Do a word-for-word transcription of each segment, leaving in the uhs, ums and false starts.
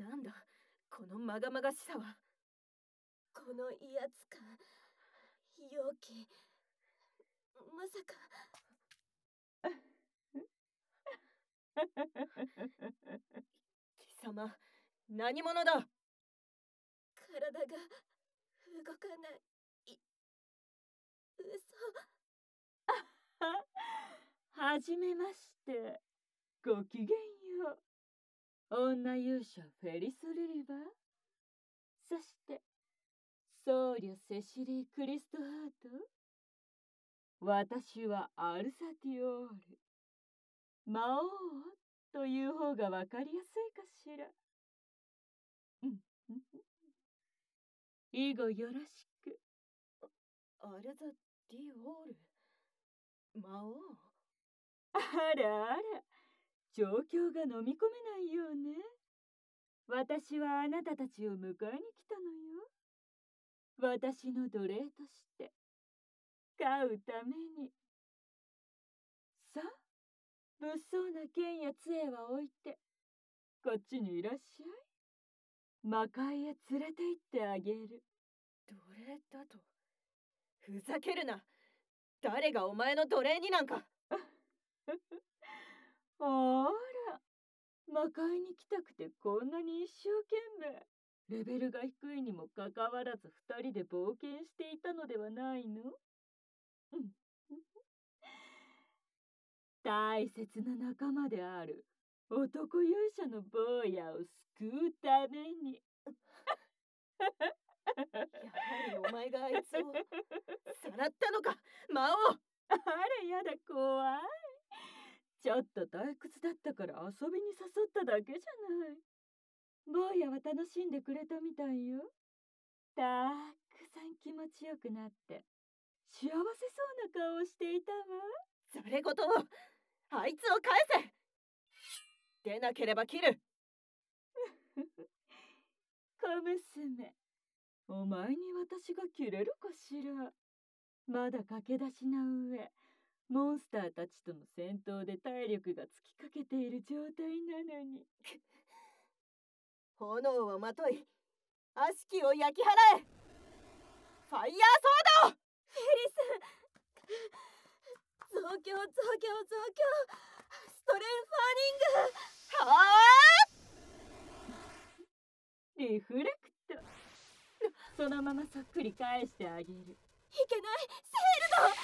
なんだこのまがまがしさは。 この威圧感、陽気、まさか。 貴様、何者だ。 体が動かない。嘘。 はじめまして。ごきげんよう。女勇者フェリス・リリバー。そして僧侶セシリー・クリストハート。私はアルサティオール。魔王という方がわかりやすいかしら。以後よろしく。 アルザディオール、魔王。 あらあら、状況が飲み込めないようね。私はあなたたちを迎えに来たのよ。私の奴隷として飼うために。さあ、物騒な剣や杖は置いてこっちにいらっしゃい。魔界へ連れて行ってあげる。 奴隷だと。ふざけるな。誰がお前の奴隷になんか。 あら、魔界に来たくてこんなに一生懸命。レベルが低いにもかかわらず二人で冒険していたのではないの？大切な仲間である男勇者の坊やを救うために。 やはりお前があいつをさらったのか、魔王。 あれやだ、怖い。ちょっと退屈だったから遊びに誘っただけじゃない。坊やは楽しんでくれたみたいよ。たくさん気持ちよくなって幸せそうな顔をしていたわ。 それごとをあいつを返せ。出なければ切る。 小娘、お前に私が切れるかしら。まだ駆け出しな上、モンスターたちとの戦闘で体力が尽きかけている状態なのに。 炎をまとい悪しきを焼き払え。ファイヤーソード。 フェリス、増強増強増強、ストレンファーニング。 はあリフレクト。そのままそっくり返してあげる。いけない、セールド。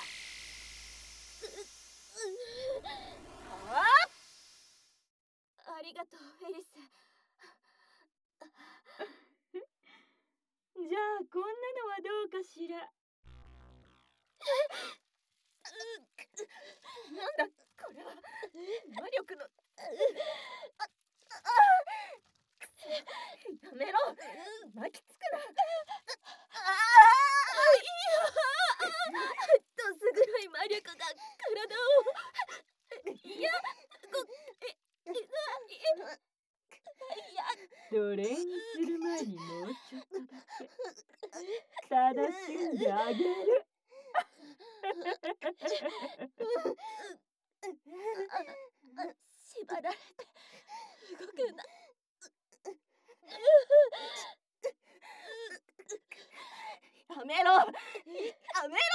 はありがとうフェリス。 じゃあこんなのはどうかしら。 なんだこれは。魔力の。やめろ。巻きつくな。 どす黒い魔力が体を。いや、ごええいや。 奴隷にする前にもうちょっとだけ正しんであげる。 縛られて動くな。 やめろ。やめろ。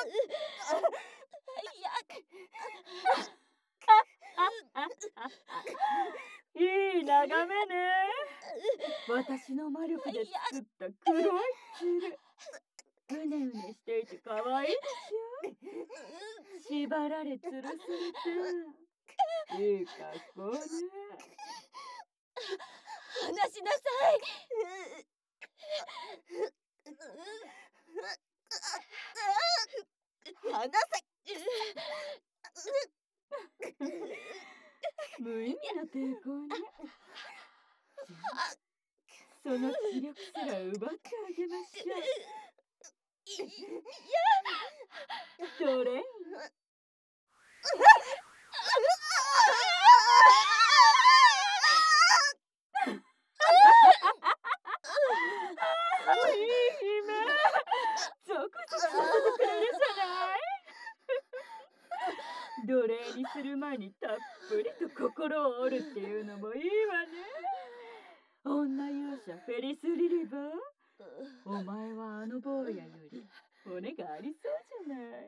いい眺めね。私の魔力で作った黒い鶴。うねうねしていて可愛いでしょ。縛られ吊るされていい格好ね。 離しなさい。 離せ。 無意味な抵抗ね。その気力すら奪ってあげましょう。どれ？いい姫、ゾクゾクさせてくれるじゃない。奴隷にする前にたっぷりと心を折るっていうのもいいわね。 女勇者フェリス・リリバー、お前はあの坊やより骨がありそうじゃない。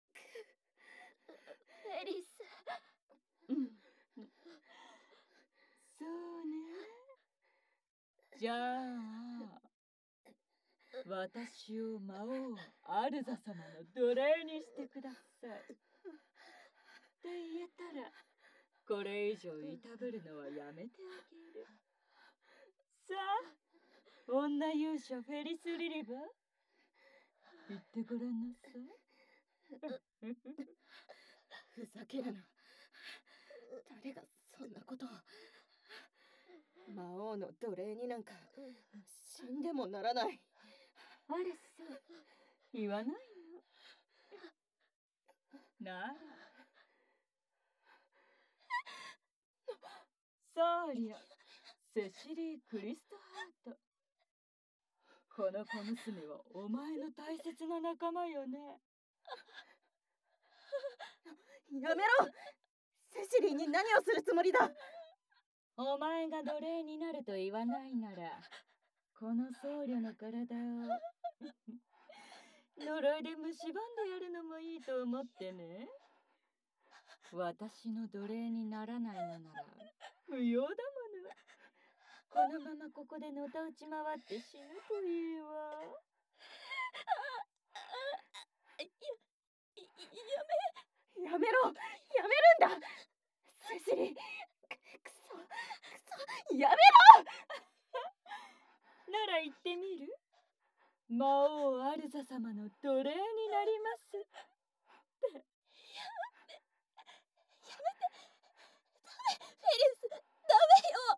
エリス。 うん、そうね。じゃあ私を魔王アルザ様の奴隷にしてくださいって言えたら、これ以上いたぶるのはやめてあげる。さあ、女勇者フェリス・リリバー、言ってごらんなさい。 ふざけるな。誰がそんなことを。魔王の奴隷になんか死んでもならない。 あれさ、言わないの。ならそうりゃ、セシリー・クリストハート。この小娘はお前の大切な仲間よね。 やめろ。セシリーに何をするつもりだ。 お前が奴隷になると言わないなら、この僧侶の体を呪いで蝕んでやるのもいいと思ってね。私の奴隷にならないのなら不要だもの。このままここでのたうち回って死ぬといいわ。 ややめろ。やめるんだ。セシリー、くそくそ、やめろ。 なら言ってみる。魔王アルザ様の奴隷になりますって。やめ、やめて。ダメ、フェリス、ダメよ。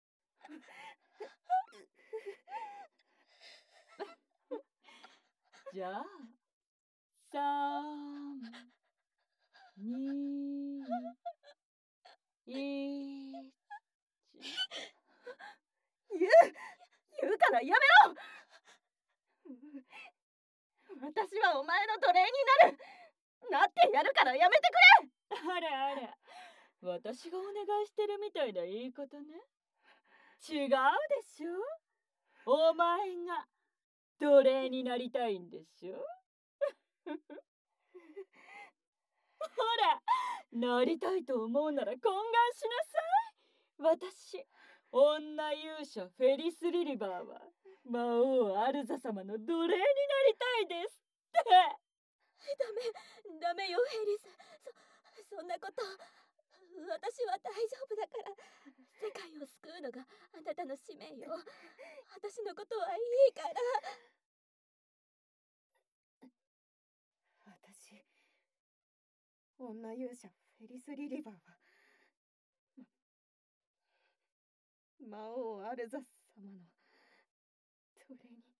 じゃあ、さん、に、いち。 言う、言うからやめろ。私はお前の奴隷になる。なってやるからやめてくれ。 あらあら、私がお願いしてるみたいな言い方ね。違うでしょ。お前が奴隷になりたいんでしょ。ほら、なりたいと思うなら懇願しなさい。私、女勇者フェリス・リリバーは魔王アルザ様の奴隷になりたいですって。 ダメ、ダメよフェリス。そ、そんなこと。私は大丈夫だから。世界を救うのがあなたの使命よ。私のことはいいから。 私、女勇者フェリス・リリバーは魔王アルザス様の奴隷に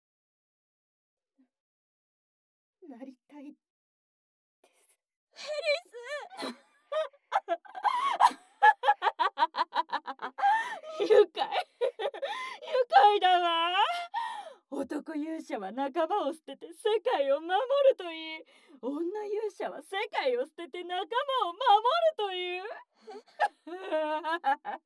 なりたいです。 フェリス愉快愉快だわ。男勇者は仲間を捨てて世界を守るといい、女勇者は世界を捨てて仲間を守るという。ああ、楽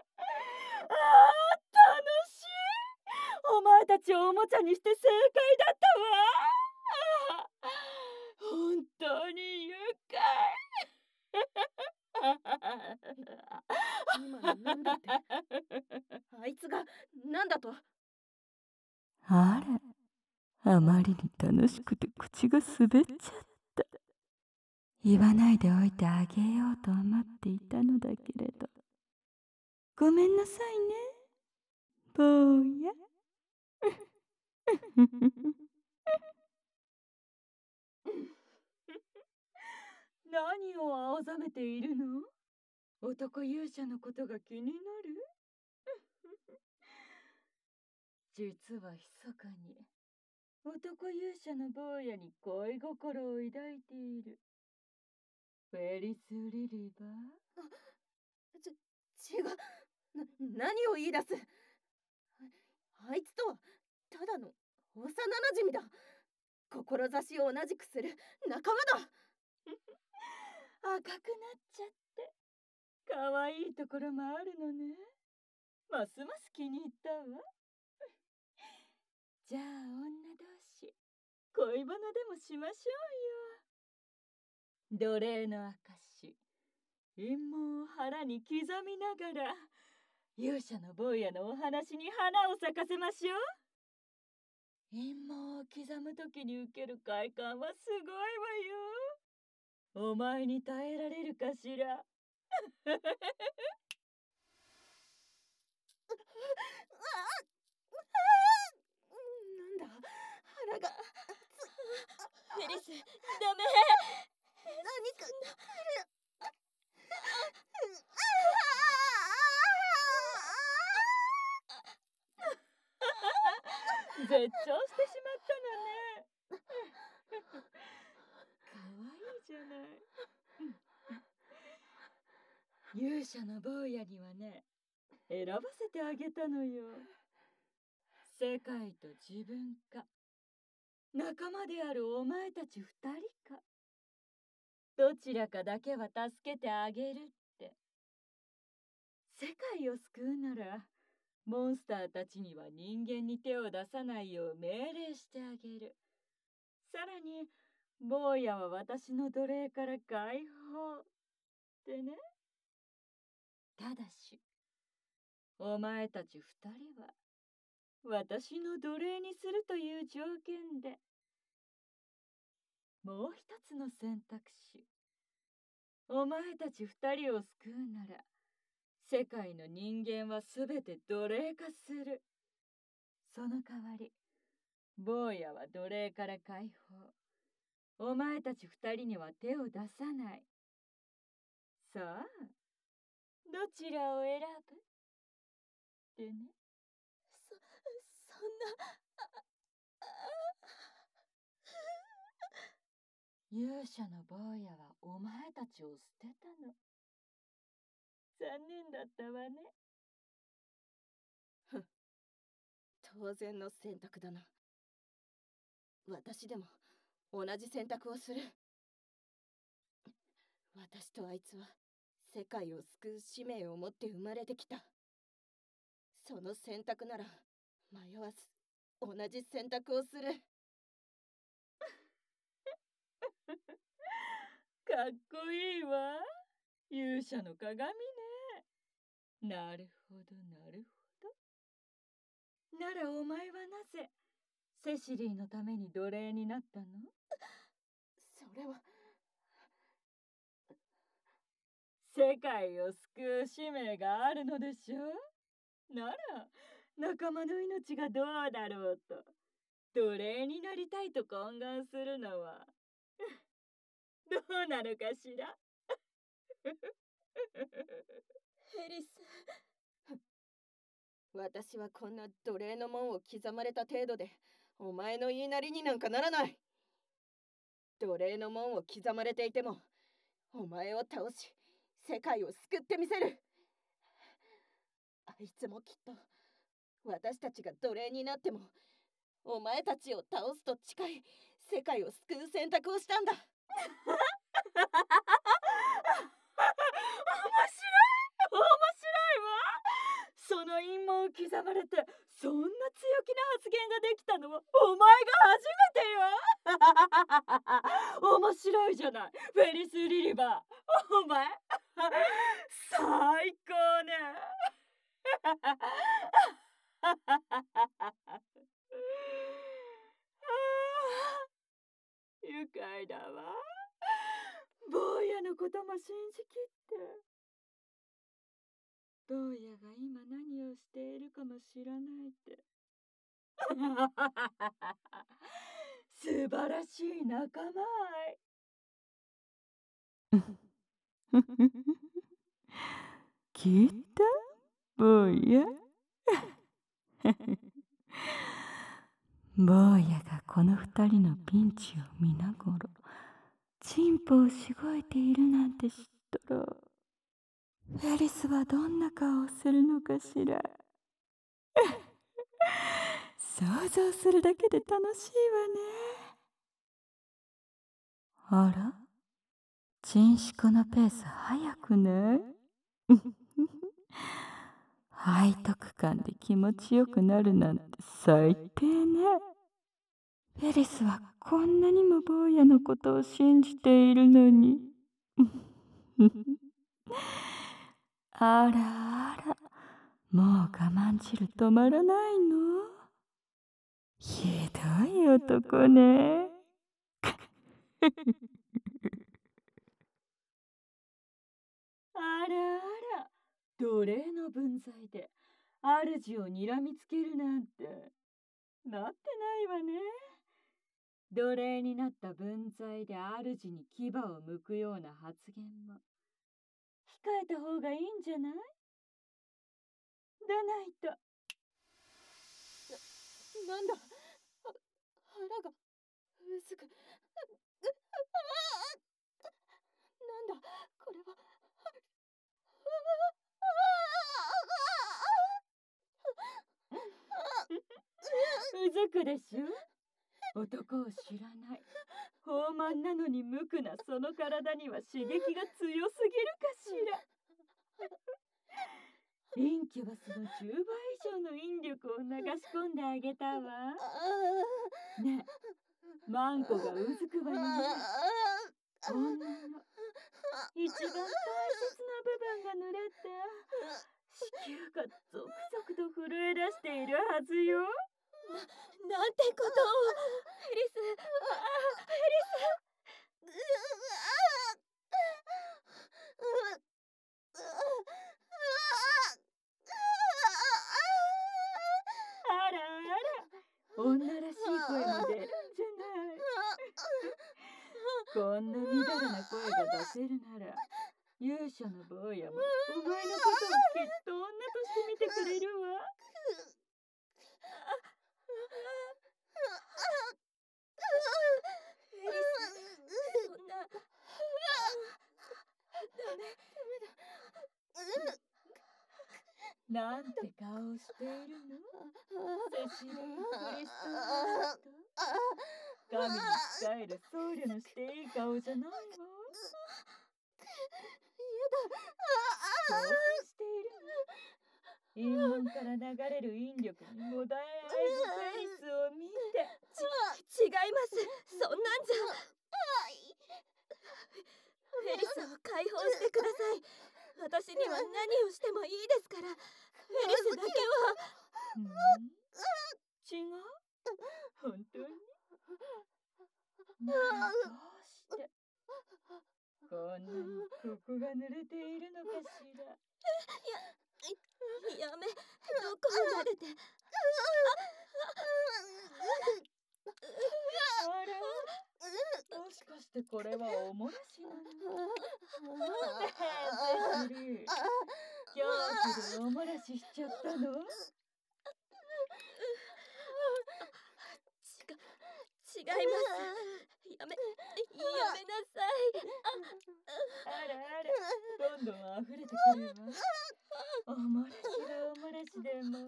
しい。お前たちをおもちゃにして正解だったわ。本当に愉快。 今のなんだって。あいつがなんだと。 あら、あまりに楽しくて口が滑っちゃった。言わないでおいてあげようと思っていたのだけれど、ごめんなさいね、坊や。何を青ざめているの？男勇者のことが気になる？実は密かに男勇者の坊やに恋心を抱いている。フェリス・リリバー。 ち、違う。な、何を言い出す。あ、あいつとはただの幼なじみだ。志を同じくする仲間だ。 赤くなっちゃって可愛いところもあるのね。 ますます気に入ったわ。じゃあ女同士恋バナでもしましょうよ。奴隷の証、陰謀を腹に刻みながら勇者の坊やのお話に花を咲かせましょう。陰謀を刻むときに受ける快感はすごいわよ。お前に耐えられるかしら。 なんだ、腹がフェリス、ダメ。 何か絶頂してしまったのね。かわいいじゃない。勇者の坊やにはね、選ばせてあげたのよ。世界と自分か、仲間であるお前たち二人か、どちらかだけは助けてあげるって。世界を救うなら、モンスターたちには人間に手を出さないよう命令してあげる。さらに、坊やは私の奴隷から解放ってね。ただし、お前たち二人は私の奴隷にするという条件で、もう一つの選択肢。お前たち二人を救うなら、世界の人間はすべて奴隷化する。その代わり、坊やは奴隷から解放。お前たち二人には手を出さない。さあ、どちらを選ぶってね。 そ、そんな。 勇者の坊やはお前たちを捨てたの。残念だったわね。 ふん、当然の選択だな。私でも同じ選択をする。私とあいつは世界を救う使命を持って生まれてきた。その選択なら迷わず同じ選択をする。 かっこいいわ。勇者の鏡ね。なるほどなるほど。ならお前はなぜセシリーのために奴隷になったの？ それは世界を救う使命があるのでしょう。なら仲間の命がどうだろうと奴隷になりたいと懇願するのはどうなのかしら。 フェリス、 私はこんな奴隷の門を刻まれた程度でお前の言いなりになんかならない。奴隷の門を刻まれていてもお前を倒し世界を救ってみせる。あいつもきっと私たちが奴隷になってもお前たちを倒すと誓い世界を救う選択をしたんだ。面白い面白いわ。その陰謀を刻まれてそんな強気な発言ができたのはお前が初めてよ。面白いじゃないフェリス・リリバー。お前最高ね。愉快だわ。坊やのことも信じきって。坊やが今何をしているかも知らないって。素晴らしい仲間愛。聞いた坊や。坊やがこの二人のピンチを見ながらチンポをしごいているなんて知ったらフェリスはどんな顔をするのかしら。想像するだけで楽しいわね。あら、チンシコのペース早くない？ 背徳感で気持ちよくなるなんて最低ね。フェリスはこんなにも坊やのことを信じているのに。あらあら、もう我慢汁止まらないの？ひどい男ね。あらあら、奴隷の分際で主を睨みつけるなんてなってないわね。奴隷になった分際で主に牙を向くような発言も控えた方がいいんじゃない？でないと。 なんだ、は腹が薄く、なんだこれは。 うずくでしょ。男を知らない豊満なのに無垢なその体には刺激が強すぎるかしら。インキュバスのじゅうばい以上の引力を流し込んであげたわ。ねえ、マンコがうずくわよね。女の一番大切な部分が濡れて子宮がゾクゾクと震え出しているはずよ。 な、なんてことを。フェリス、ああ、フェリス。 あらあら、女らしい声も出るんじゃない。こんなみだらな声が出せるなら勇者の坊やもお前のことをきっと女として見てくれるわ。 フェリス、そんな。ダメ。 なんて顔をしているの？セシリー・クリストワート。神に仕える僧侶のしていい顔じゃないわ。興奮しているの？陰門から流れる引力にもだえあえぐフェリスを見て。 ち、違います。そんなんじゃ。フェリスを解放してください。私には何をしてもいいですから。フェリスだけは。 うん、違う？本当に？ならどうしてこんなにここが濡れているのかしら。 や、やめ、どこを撫でて。 あら、もしかしてこれはおもらしなの？ねえ、セシリー、恐怖でおもらししちゃったの？ 違います。やめ、やめなさい。 あらあら、どんどん溢れてくるわ。おもらしがおもらしでも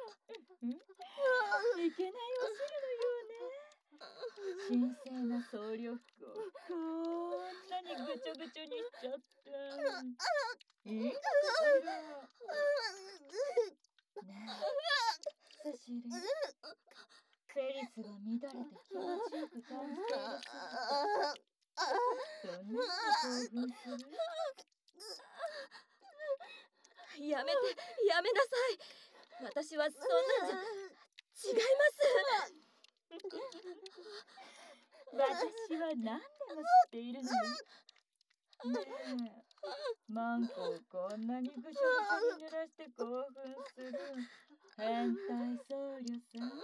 いけないお汁のようね。神聖な僧侶服をこんなにぐちょぐちょにしちゃった。いいのかしら。ねえ、セシリー、フェリスが乱れて気持ちよく感じている姿、そんなに興奮する？ やめて、やめなさい。私はそんなんじゃ。違います。 私は何でも知っているのよ。ねえ、マンコをこんなにぐしょぐしょに濡らして興奮する変態僧侶さん。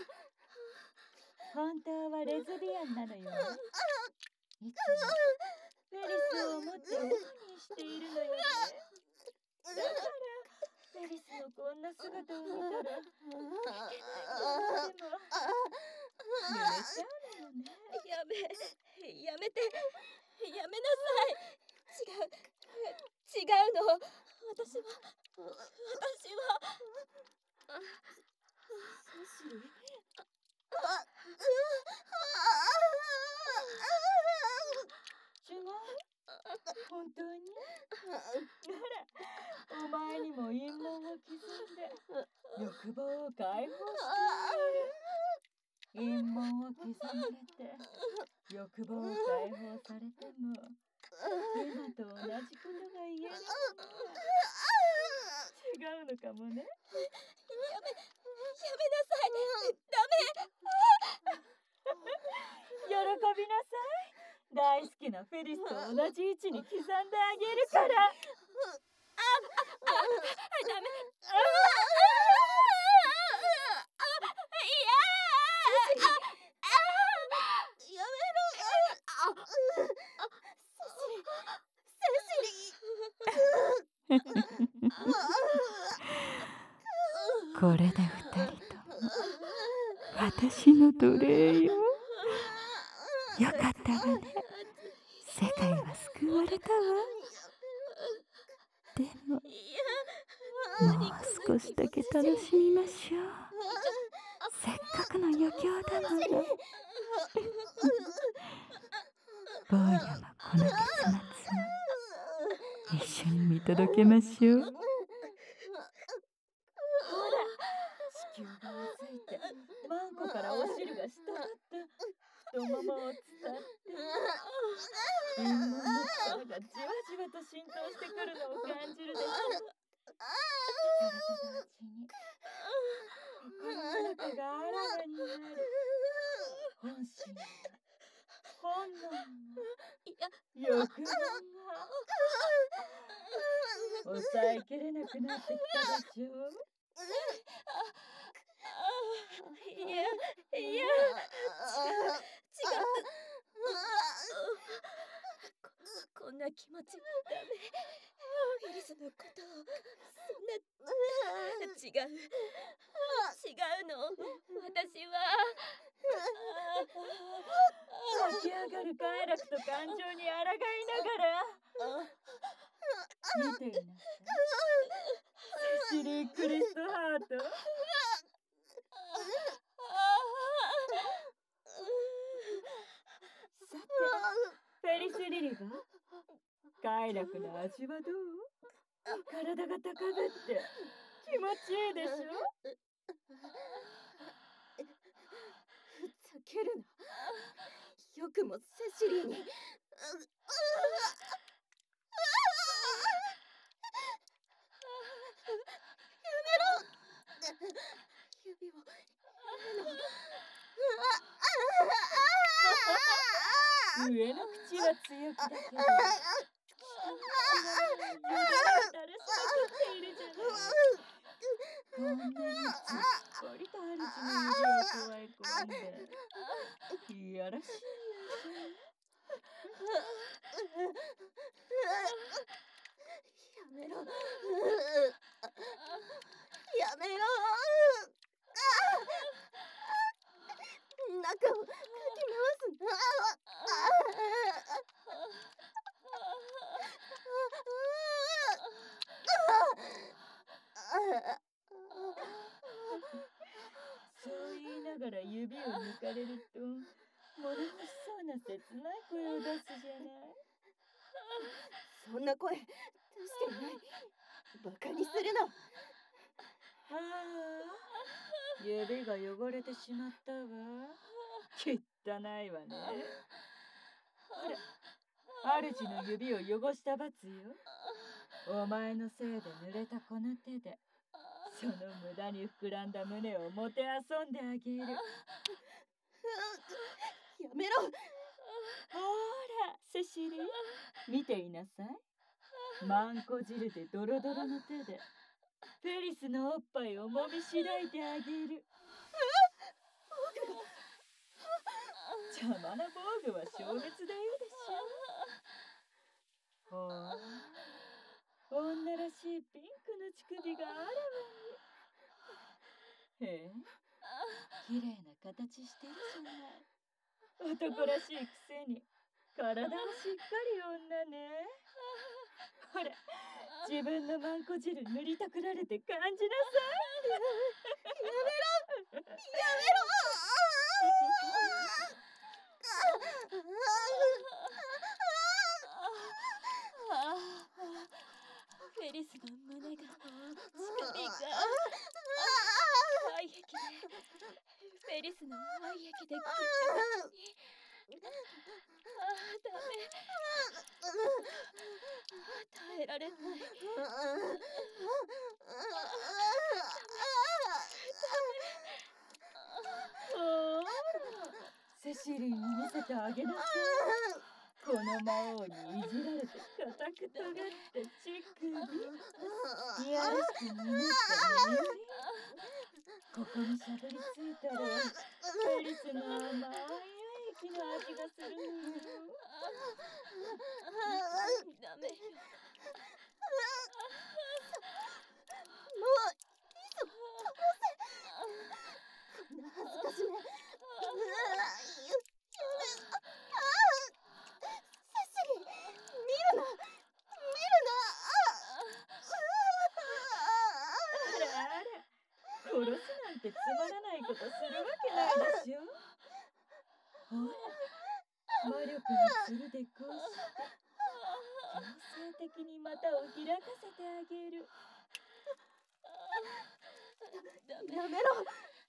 本当はレズビアンなのよ。いつもフェリスを持ってオナニーしているのよね。だからフェリスのこんな姿を見たらいけない女でも濡れちゃうのよね。 やめ、やめて、やめなさい。違う、違うの。私は、私は。 セシリー、 違う？ 本当に？ほら、お前にも陰謀を刻んで欲望を解放してあげる。陰謀を刻まれて欲望を解放されても今と同じことが言える。違うのかもね。 やめ、やめなさい。ダ喜びなさい。大好きなフェリスと同じ位置に刻んであげるから。 メ。ダメ。 やめろ。セシリ、セシリ。 これで二人と私の奴隷よ。よかったわね。世界は救われたわ。でももう少しだけ楽しみましょう。せっかくの余興だもの。坊やもこの結末も一緒に見届けましょう。ほら、地球がうずいてマンコからお汁が滴って太ももを伝って陰謀の力がじわじわと浸透してくるのを感じるでしょう。それと同時に心の中があらわになる。本心も本能も欲望が抑えきれなくなってきたでしょう。 いや、いや、違う、違う。こ、こんな気持ちダメ。フェリスのことをそんな違う違うの。私は湧き上がる快楽と感情に抗いながら見ていなさい。セシリー・クリストハート。さて、フェリス・リリが快楽の味はどう？体が高ぶって気持ちいいでしょ？ ふざけるな。よくもセシリーに。指を上の口は強気だけど下の口は指を垂らしまくっているじゃない。こんなにじっぽりと主の指を加え込んでいやらしいよ。 やめろ。やめろ。中をかき回すな。 そう言いながら指を抜かれると物欲しそうな切ない声を出すじゃない。 そんな声出していない。バカにするな。 はあ、指が汚れてしまったわ。汚いわね。ほら、主の指を汚した罰よ。お前のせいで濡れたこの手でその無駄に膨らんだ胸をもてあそんであげる。 やめろ。 ほら、セシリー、見ていなさい。マンコ汁でドロドロの手でフェリスのおっぱいをもみしらいてあげる。邪魔な防具は消滅でいいでしょ。ほう、女らしいピンクの乳首があらわに。へえ、綺麗な形してるじゃない。男らしいくせに体はしっかり女ね。ほら、自分のマンコ汁塗りたくられて感じなさい。 やめろ。やめろ。 ああ、フェリスの胸が、乳首が、愛液で、フェリスの愛液でぐちゃぐちゃに。ああ、ダメ。耐えられない。 ほら、セシリーに見せてあげなさい。この魔王にいじられて固く尖った乳首。いやらしくぬめった耳。ここにしゃぶりついたら、フェリスの甘い液の味がするのよ。 ダメよ。 もういいぞ、殺せ。こんな恥ずかしめ。うわやめ。ああ、セシリ、見るな、見るな。 あらあら、殺すなんてつまらないことするわけないでしょ。ほら、魔力にするでこうして強制的に股を開かせてあげる。 ダメ。 やめろ。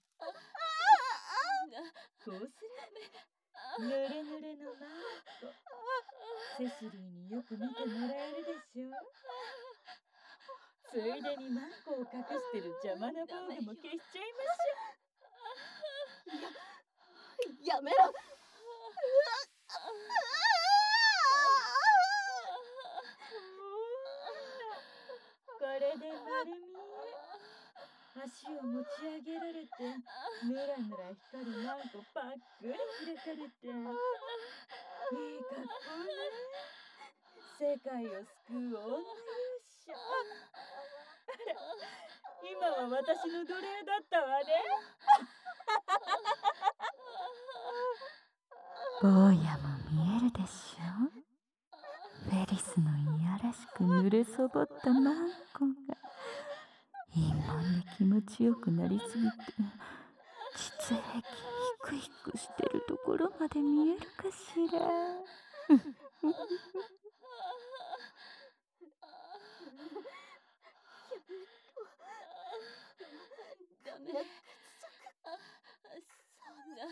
こうすればぬれぬれのマンコ、セシリーによく見てもらえるでしょ。ついでにマンコを隠してる邪魔な防具も消しちゃいましょや、やめろ。 これで丸見え。足を持ち上げられて、ぬらぬら光るマンコぱっくり開かれて、いい格好ね。世界を救う女勇者。あら、今は私の奴隷だったわね。坊やも見えるでしょ。フェリスのいやらしく濡れそぼったマンコが陰門で気持ちよくなりすぎて、膣壁ヒクヒクしてるところまで見えるかしら。 ダメ。そんな。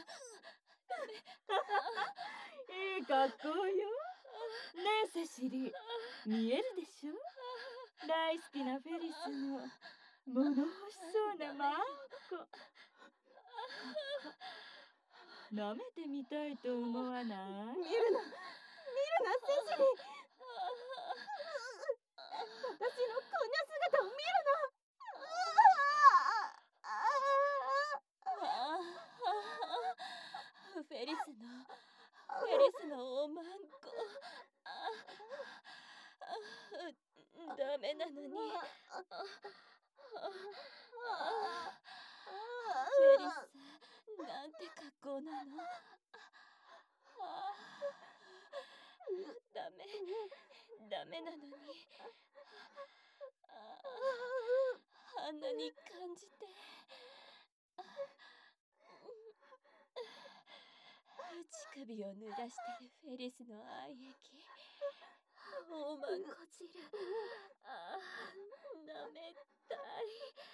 いい格好よ。ねえセシリ、見えるでしょ。大好きなフェリスの物欲しそうなマンコ。舐めてみたいと思わない？ 見るな、見るな、セシリ。私のこんな姿を見るな。 フェリスのフェリスのおまんこ。ダメなのに。フェリス、なんて格好なの。ダメダメなのに。あんなに感じて。乳首を濡らしてるフェリスの愛液。おまんこ汁。ああ、なめたい。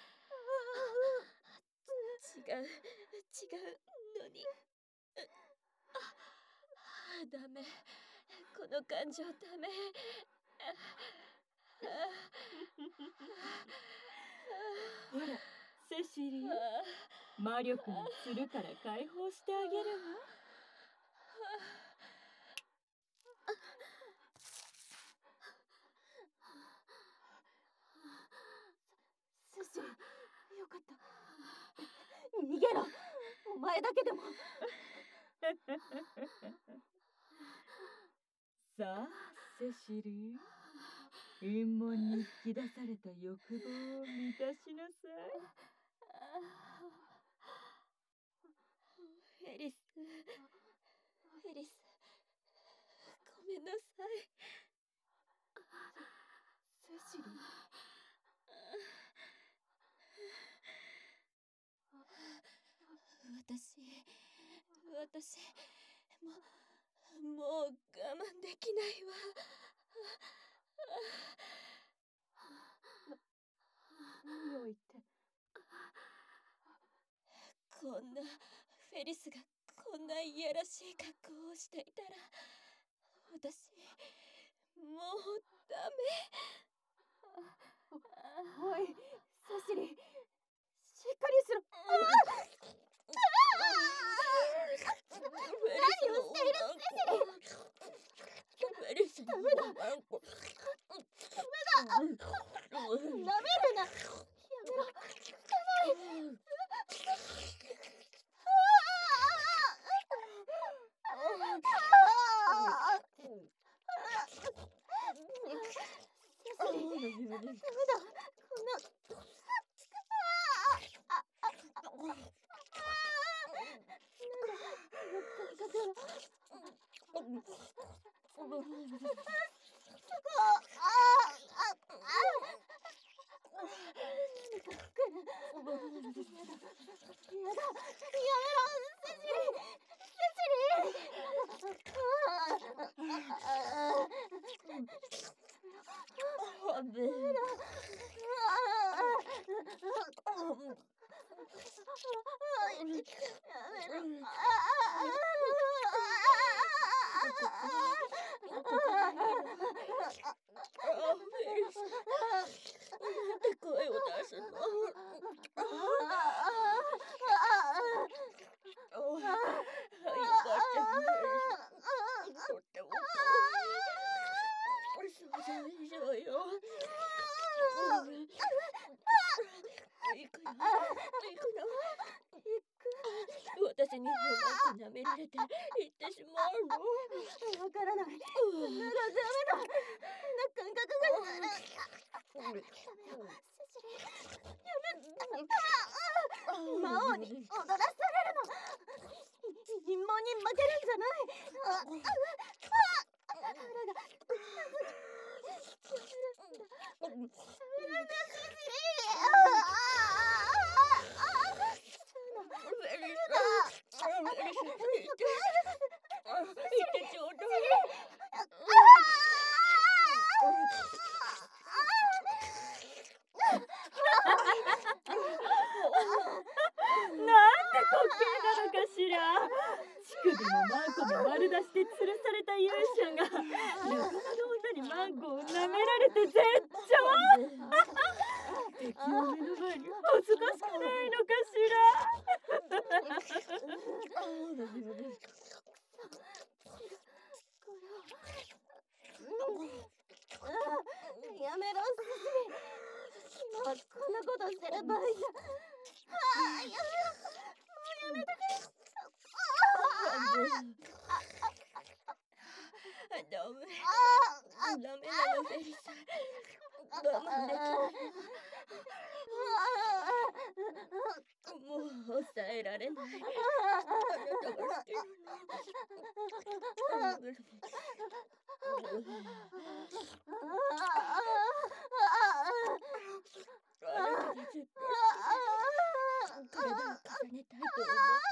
違う違うのに。あ、ダメ。この感情ダメ。 ほら、セシリー、魔力にするから解放してあげるわ。 セシリ、よかった。逃げろ。お前だけでも。 さあ、セシリー、陰門に吹き出された欲望を満たしなさい。 フェリス、フェリス、ごめんなさい。 セシリ。 私、私、もう、もう我慢できないわ。 何を言って。 こんなフェリスがこんないやらしい格好をしていたら、私もうダメ。 おい、セシリ、しっかりしろ。何をしているセシリ。 フェリスダメだ。ダメだ。舐めるな。やめろ。汚い。ダメだ。こんな。 私にうまく舐められていってしまうの。 わからない。ならダメだ。こんな感覚が。ダメよ、セシリ。やめ。魔王に踊らされるの。陰謀に負けるんじゃない。あ、あ、あ、腹が。ダメなんだ、セシリ。 乳首もマンコも丸出しで吊るされた勇者が仲間の女にマンコを舐められて絶頂。敵を目の前に恥ずかしくないのかしら。 やめろ、セシリ。今はこんなことしてる場合じゃ。ああ、やめろ。もうやめてくれ。 ダメ。ダメなの、フェリス。我慢できない。もう抑えられない。あなたが好きなの。体を重ねたいと思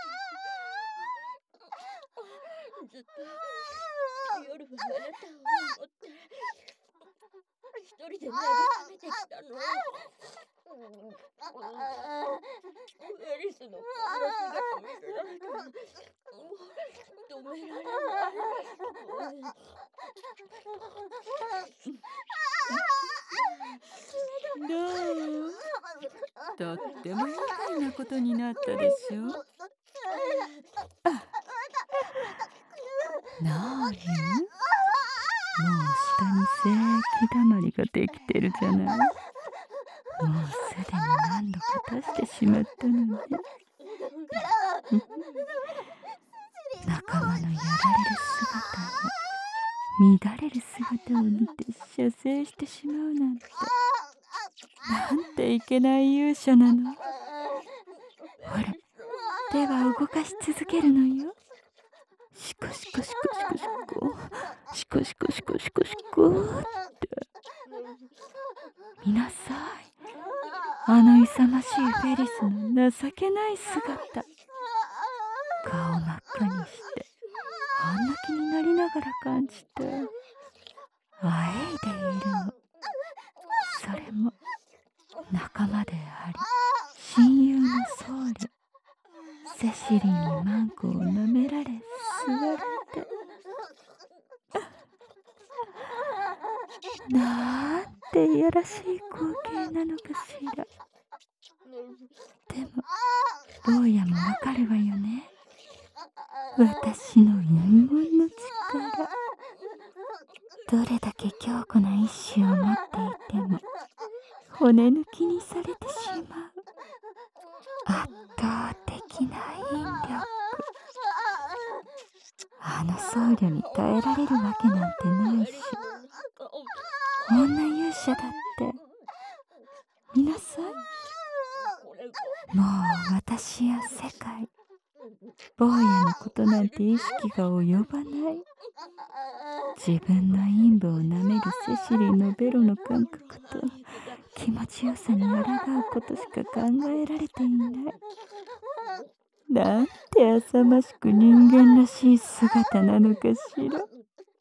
ってずっと夜はあなたを思って一人で慰めてきたの。エリスのこんな姿見せられたらもう止められない。 どう？とっても愉快なことになったでしょ。なーに？もう下に正規だまりができてるじゃない。もうすでに何度か出してしまったのね。仲間のやられる姿や乱れる姿を見て射精してしまうなんて、なんていけない勇者なの。ほら、手は動かし続けるのよ。シコシコシコシコシコシコシコシコシコシコって見なさい。あの勇ましいフェリスの情けない姿。顔真っ赤にして半泣きになりながら感じて、 あえいでいるの。それも仲間であり親友の僧侶セシリーにマンコを舐められ吸われて、なんていやらしい光景なのかしら。でも坊やもわかるわよね。私の陰謀の力、どれだけ強固な意志を持っていても骨抜きにされてしまう圧倒的な引力。あの僧侶に耐えられるわけなんてないし、女勇者だって見なさい。もう私や世界、坊やのことなんて意識が及ばない。自分の陰部を舐めるセシリのベロの感覚と気持ちよさに抗うことしか考えられていない。なんて浅ましく人間らしい姿なのかしら。ね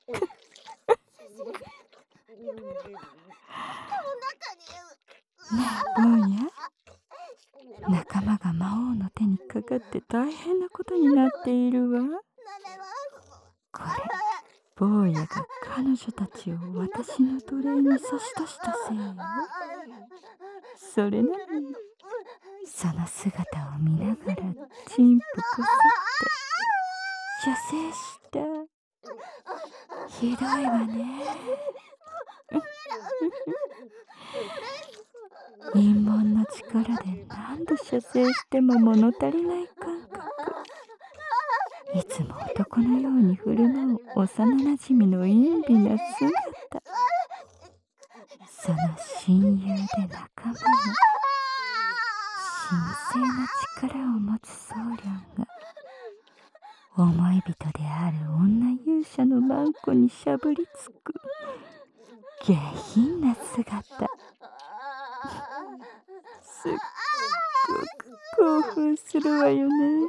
え坊や、仲間が魔王の手にかかって大変なことになっているわ。これ坊やが彼女たちを私の奴隷に差し出したせいよ。それなのにその姿を見ながらチンポこすって射精した。ひどいわね。陰謀の力で何度射精しても物足りない感覚。いつも男のように振る舞う幼なじみの陰微な姿。その親友で仲間の神聖な力を持つ僧侶が思い人である女勇者のマンコにしゃぶりつく下品な姿。すっごく興奮するわよね。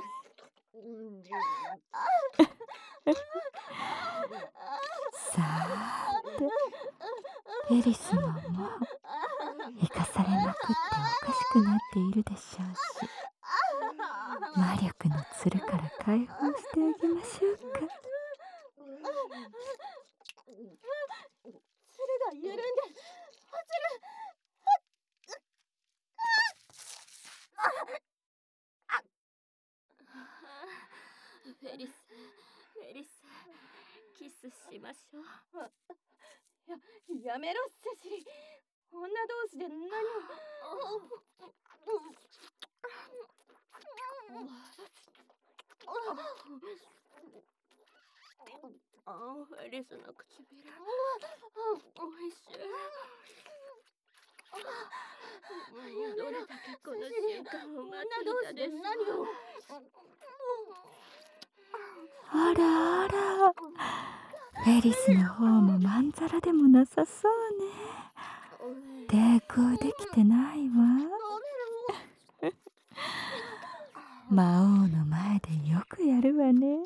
さあて、フェリスももう生かされまくっておかしくなっているでしょうし、魔力のつるから解放してあげましょうか。 つるが緩んで落ちる。 フェリス、フェリス、キスしましょう。 や、やめろセシリ。女同士で何を。 ああ、フェリスの唇、おいしい。どれだけこの瞬間を待っていたでしょう。 何を。 あらあら、フェリスの方もまんざらでもなさそうね。抵抗できてないわ。魔王の前でよくやるわね。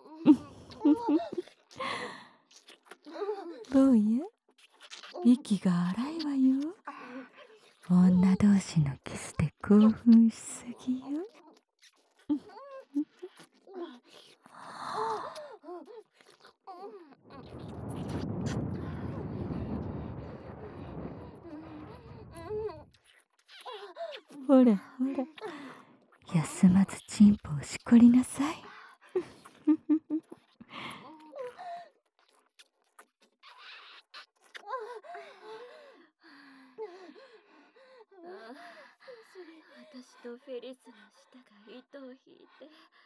坊や、息が荒いわよ。女同士のキスで興奮しすぎよ。ほらほら、休まずチンポをしこりなさい。 私とフェリスの舌が糸を引いて、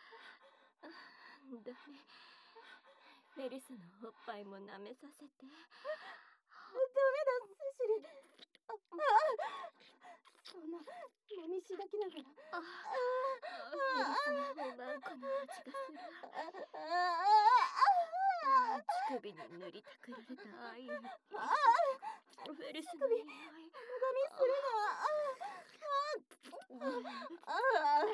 ダメ。フェリスのおっぱいも舐めさせて。ダメだセシリ。ああ、そんなもみしだきながら。ああ、 フェリスのマンコの味がする。乳首に塗りたくられた愛。フェリスの匂い。 無駄にするな。ああ、ああ、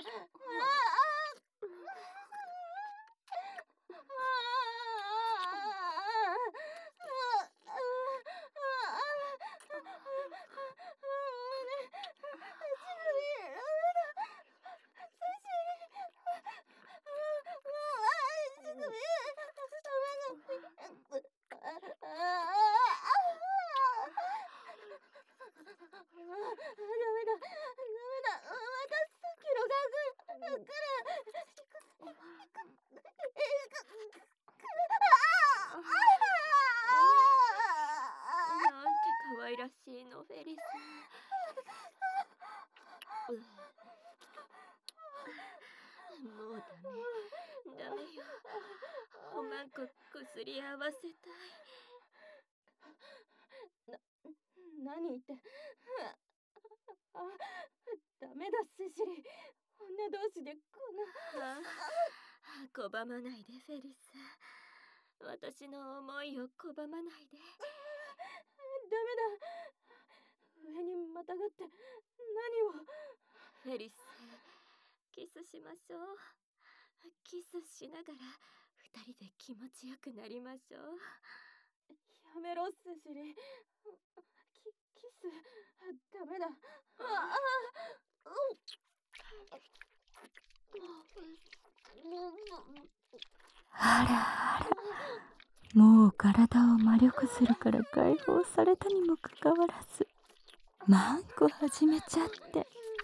おまんここすり合わせたい。 何言って。あ、ダメだセシリ。女同士でこんな。 ああ、拒まないでフェリス。私の思いを拒まないで。 ダメだ。上にまたがって何を。 フェリス、キスしましょう。キスしながら二人で気持ちよくなりましょう。 やめろセシリ。キキスダメだ。ああ、 あらあら、もう体を魔力するから解放されたにもかかわらずマンコ始めちゃって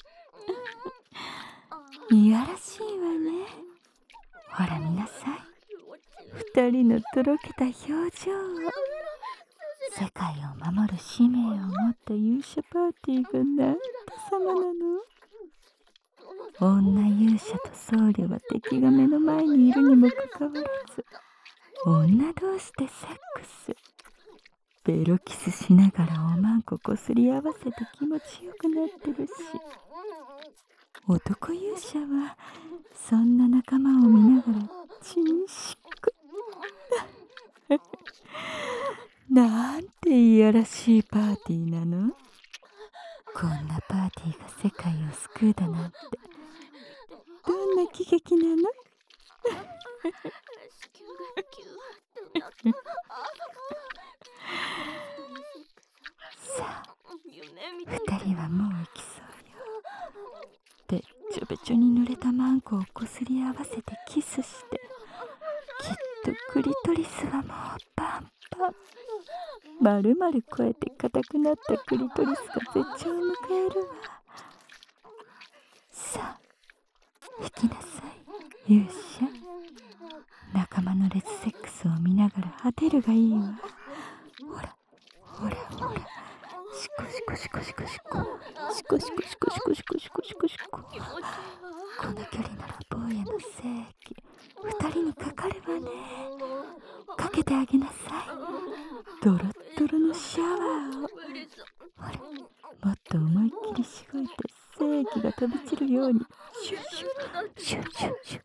いやらしいわね。ほら見なさい、二人のとろけた表情を。世界を守る使命を持った勇者パーティーがなんて様なの。女勇者と僧侶は敵が目の前にいるにもかかわらず女同士でセックス。ベロキスしながらおまんここすり合わせて気持ちよくなってるし、男勇者はそんな仲間を見ながらチンシクなんていやらしいパーティーなの。こんなパーティーが世界を救うだなんてどんな喜劇なの。さあ二人はもう行きそうよ。べっちょべちょに濡れたマンコをこすり合わせてキスして、きっとクリトリスはもうパンパン。まるまる超えて硬くなったクリトリスが絶頂を迎えるわ。さあ引きなさい勇者。仲間のレスセックスを見ながら果てるがいいわ。ほらほらほら、シコシコシコシコシコシコシコシコシコシコシコシコシコ。この距離なら坊やの正義二人にかかるわね。かけてあげなさい、ドロッドロのシャワーを。ほらもっと思いっきりしごいて正義が飛び散るようにシュッシュッシュッシュッシュッシュッ。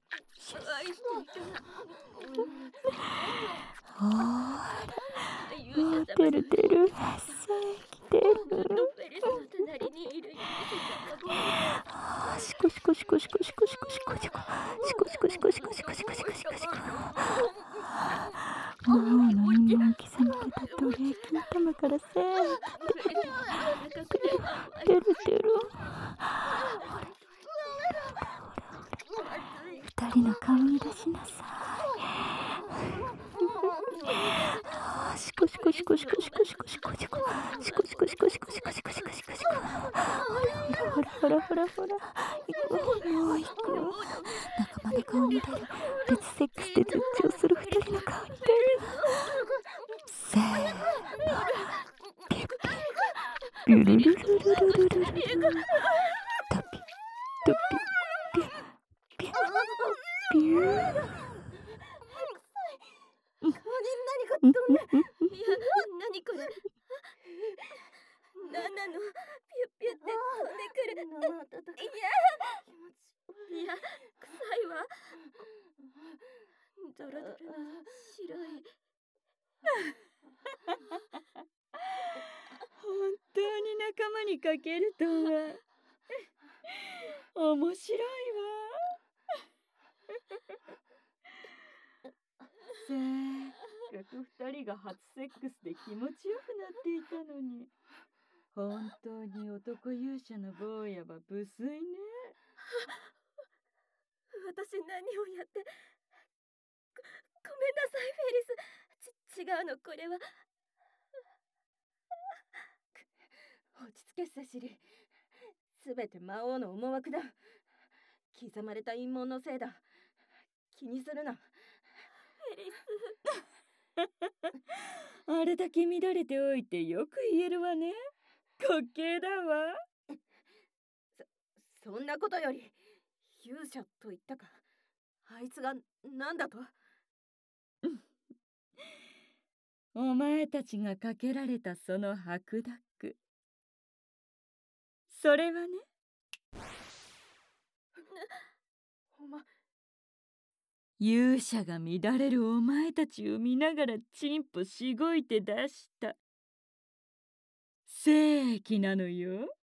ほーらもう出る出る、正義出る。あーシコシコシコシコシコシコシコシコシコシコシコシコシコシコシコシコシコ。もうの陰門刻まれた奴隷金玉から正義出る出る。ほら二人の顔に出しなさい。シコシコシコシコシコシコシコシコシコシコシコシコシコシコシコシコシコ。ほらほらほらほらほら、行くもう行く。仲間の顔に出る。別セックスで絶頂する二人の顔に出る。せーの、ピュッピュルルルルルルルルル、トピトピピュッピュッピュー。 顔に何か飛んで。 いや、何これ。何なの。ピュッピュって飛んでくる。 生温かい。 いや気持ちいや、臭いわ。ドロドロの白い。 本当に仲間にかけるとは面白いわ。せっかく二人が初セックスで気持ちよくなっていたのに、本当に男勇者の坊やは無粋ね。 私何をやって。ご、ごめんなさいフェリス。ち、違うのこれは。 落ち着けセシリ。すべて魔王の思惑だ。刻まれた陰謀のせいだ。気にするな。 フェリス。 あれだけ乱れておいてよく言えるわね。滑稽だわ。 そ、そんなことより勇者と言ったか。あいつが何だと。 お前たちがかけられたその白濁、それはね、 おま勇者が乱れるお前たちを見ながらチンポしごいて出した精液なのよ。